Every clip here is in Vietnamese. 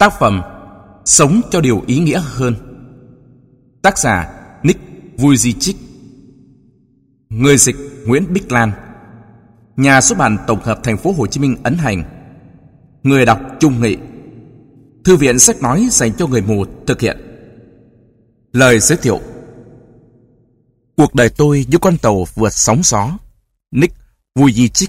Tác phẩm Sống cho điều ý nghĩa hơn. Tác giả Nick Vujicic. Người dịch Nguyễn Bích Lan. Nhà xuất bản tổng hợp Thành phố Hồ Chí Minh ấn hành. Người đọc Trung Nghị. Thư viện sách nói dành cho người mù thực hiện. Lời giới thiệu: Cuộc đời tôi như con tàu vượt sóng gió. Nick Vujicic.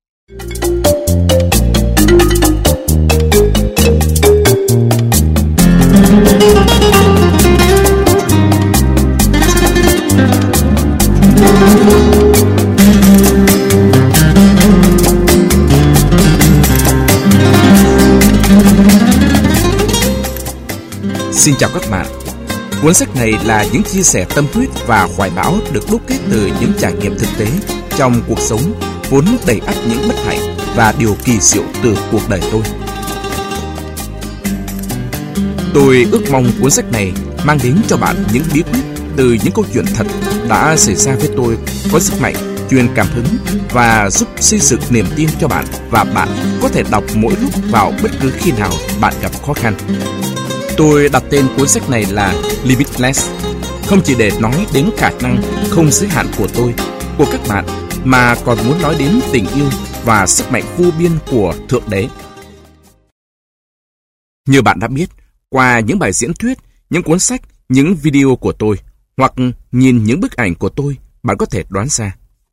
Xin chào các bạn. Cuốn sách này là những chia sẻ tâm huyết và hoài bão được đúc kết từ những trải nghiệm thực tế trong cuộc sống vốn đầy ắp những bất hạnh và điều kỳ diệu từ cuộc đời tôi. Tôi ước mong cuốn sách này mang đến cho bạn những bí quyết từ những câu chuyện thật đã xảy ra với tôi, có sức mạnh truyền cảm hứng và giúp xây dựng niềm tin cho bạn, và bạn có thể đọc mỗi lúc vào bất cứ khi nào bạn gặp khó khăn. Tôi đặt tên cuốn sách này là Limitless, không chỉ để nói đến khả năng không giới hạn của tôi, của các bạn, mà còn muốn nói đến tình yêu và sức mạnh vô biên của Thượng Đế. Như bạn đã biết, qua những bài diễn thuyết, những cuốn sách, những video của tôi, hoặc nhìn những bức ảnh của tôi, bạn có thể đoán ra.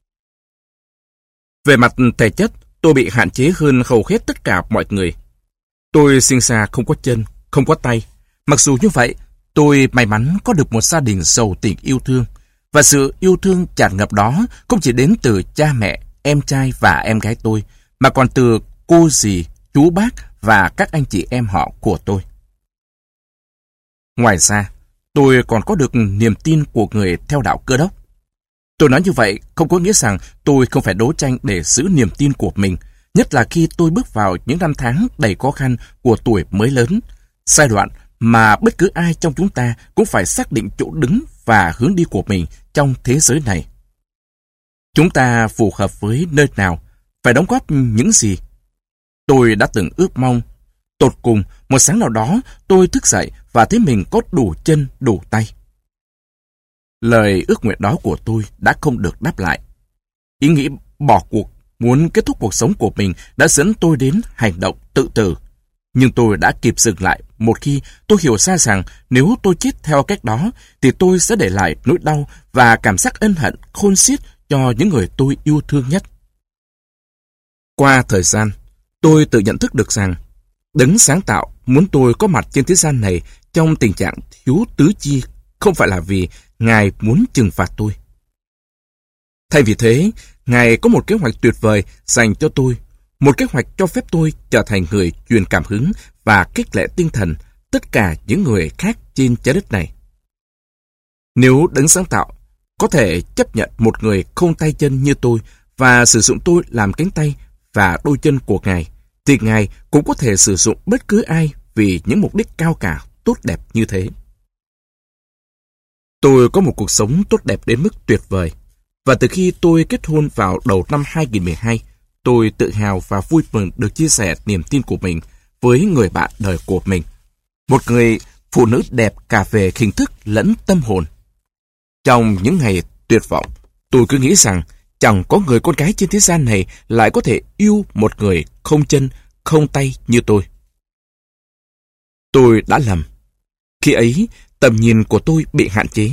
Về mặt thể chất, tôi bị hạn chế hơn hầu hết tất cả mọi người. Tôi sinh ra không có chân, không có tay. Mặc dù như vậy, tôi may mắn có được một gia đình giàu tình yêu thương, và sự yêu thương tràn ngập đó không chỉ đến từ cha mẹ, em trai và em gái tôi, mà còn từ cô dì, chú bác và các anh chị em họ của tôi. Ngoài ra, tôi còn có được niềm tin của người theo đạo Cơ đốc. Tôi nói như vậy không có nghĩa rằng tôi không phải đấu tranh để giữ niềm tin của mình, nhất là khi tôi bước vào những năm tháng đầy khó khăn của tuổi mới lớn, giai đoạn mà bất cứ ai trong chúng ta cũng phải xác định chỗ đứng và hướng đi của mình trong thế giới này. Chúng ta phù hợp với nơi nào, phải đóng góp những gì? Tôi đã từng ước mong, tột cùng một sáng nào đó tôi thức dậy và thấy mình có đủ chân, đủ tay. Lời ước nguyện đó của tôi đã không được đáp lại. Ý nghĩ bỏ cuộc, muốn kết thúc cuộc sống của mình đã dẫn tôi đến hành động tự tử. Nhưng tôi đã kịp dừng lại một khi tôi hiểu ra rằng nếu tôi chết theo cách đó thì tôi sẽ để lại nỗi đau và cảm giác ân hận khôn xiết cho những người tôi yêu thương nhất. Qua thời gian, tôi tự nhận thức được rằng Đấng sáng tạo muốn tôi có mặt trên thế gian này trong tình trạng thiếu tứ chi không phải là vì Ngài muốn trừng phạt tôi. Thay vì thế, Ngài có một kế hoạch tuyệt vời dành cho tôi, một kế hoạch cho phép tôi trở thành người truyền cảm hứng và khích lệ tinh thần tất cả những người khác trên trái đất này. Nếu Đấng sáng tạo có thể chấp nhận một người không tay chân như tôi và sử dụng tôi làm cánh tay và đôi chân của Ngài, thì Ngài cũng có thể sử dụng bất cứ ai vì những mục đích cao cả, tốt đẹp như thế. Tôi có một cuộc sống tốt đẹp đến mức tuyệt vời, và từ khi tôi kết hôn vào đầu năm 2012, tôi tự hào và vui mừng được chia sẻ niềm tin của mình với người bạn đời của mình. Một người phụ nữ đẹp cả về hình thức lẫn tâm hồn. Trong những ngày tuyệt vọng, tôi cứ nghĩ rằng chẳng có người con gái trên thế gian này lại có thể yêu một người không chân, không tay như tôi. Tôi đã lầm. Khi ấy, tầm nhìn của tôi bị hạn chế.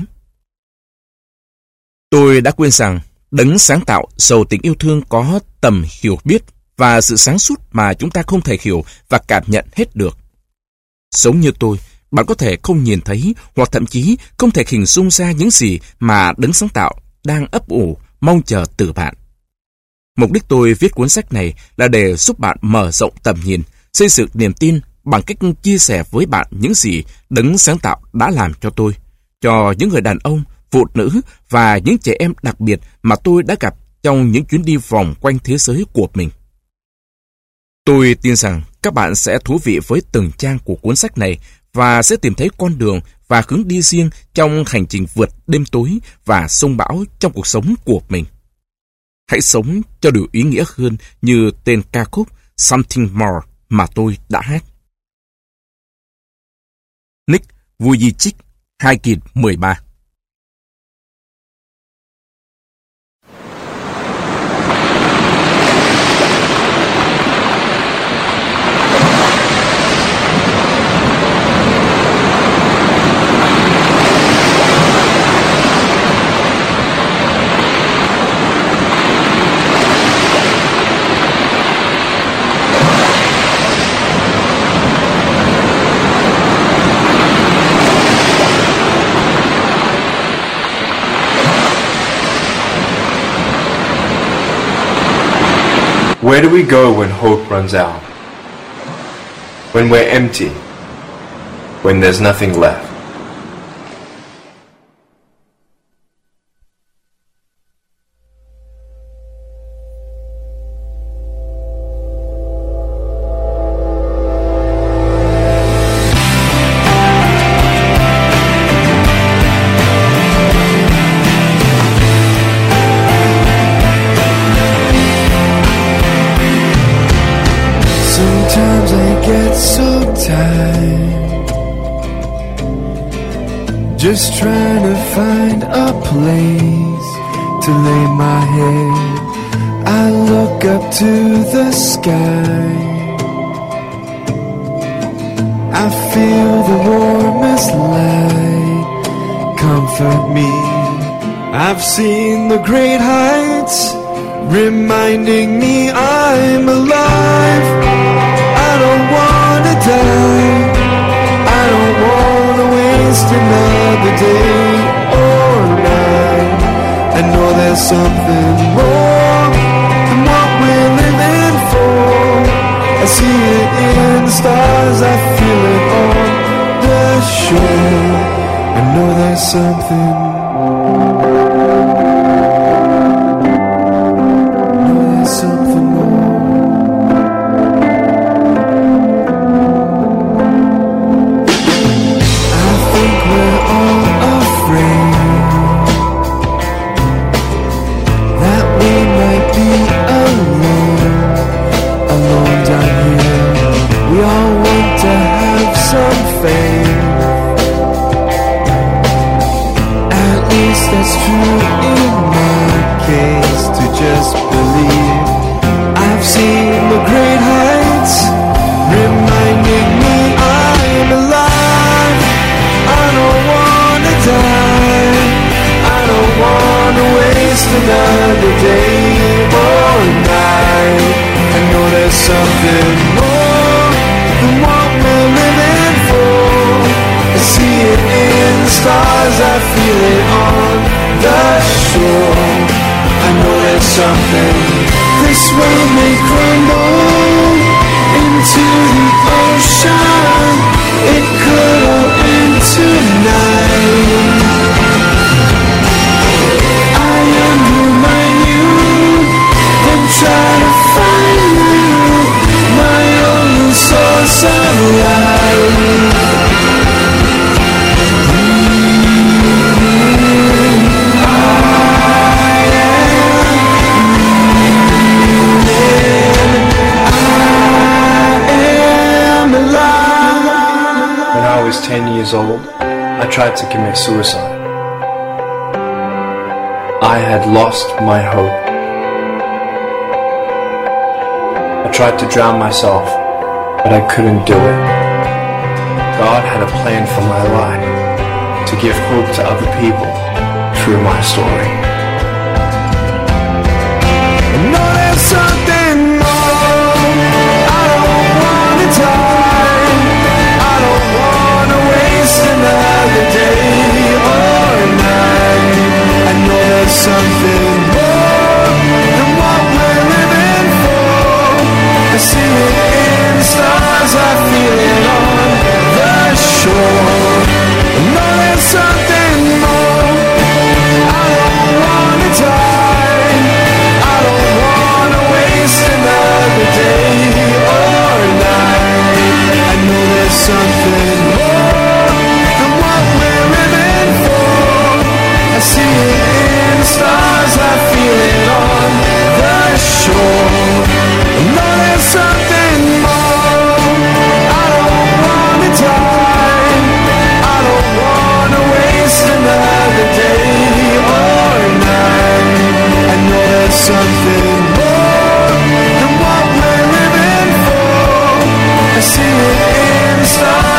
Tôi đã quên rằng Đấng sáng tạo giàu tình yêu thương có tầm hiểu biết và sự sáng suốt mà chúng ta không thể hiểu và cảm nhận hết được. Giống như tôi, bạn có thể không nhìn thấy hoặc thậm chí không thể hình dung ra những gì mà Đấng sáng tạo đang ấp ủ, mong chờ từ bạn. Mục đích tôi viết cuốn sách này là để giúp bạn mở rộng tầm nhìn, xây dựng niềm tin bằng cách chia sẻ với bạn những gì Đấng sáng tạo đã làm cho tôi, cho những người đàn ông, phụ nữ và những trẻ em đặc biệt mà tôi đã gặp trong những chuyến đi vòng quanh thế giới của mình. Tôi tin rằng các bạn sẽ thú vị với từng trang của cuốn sách này và sẽ tìm thấy con đường và hướng đi riêng trong hành trình vượt đêm tối và sông bão trong cuộc sống của mình. Hãy sống cho điều ý nghĩa hơn như tên ca khúc Something More mà tôi đã hát. Nick Vujicic, 2013. Where do we go when hope runs out? When we're empty? When there's nothing left? Sometimes I get so tired, just trying to find a place to lay my head. I look up to the sky, I feel the warmest light comfort me. I've seen the great heights, reminding me I'm alive. I don't wanna die, I don't wanna waste another day or night. I know there's something more than what we're living for. I see it in the stars, I feel it on the shore. I know there's something that's true in my case, to just believe. I've seen the great heights, reminding me I'm alive. I don't wanna die, I don't wanna waste another day or night. I know there's something more than what we're living for. I see it in the stars, I feel it on the shore. I know there's something. This world may crumble into the ocean, it could all end tonight. I undermine you, then try to find you, my only source of life. When I was 10 years old, I tried to commit suicide. I had lost my hope. I tried to drown myself, but I couldn't do it. God had a plan for my life, to give hope to other people through my story. I know there's something more. I don't wanna die, I don't wanna waste another day or night. I know there's something more than what we're living for. I see it in the stars, I feel it on the shore. I know there's something more. I don't wanna die, I don't wanna waste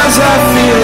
'cause I feel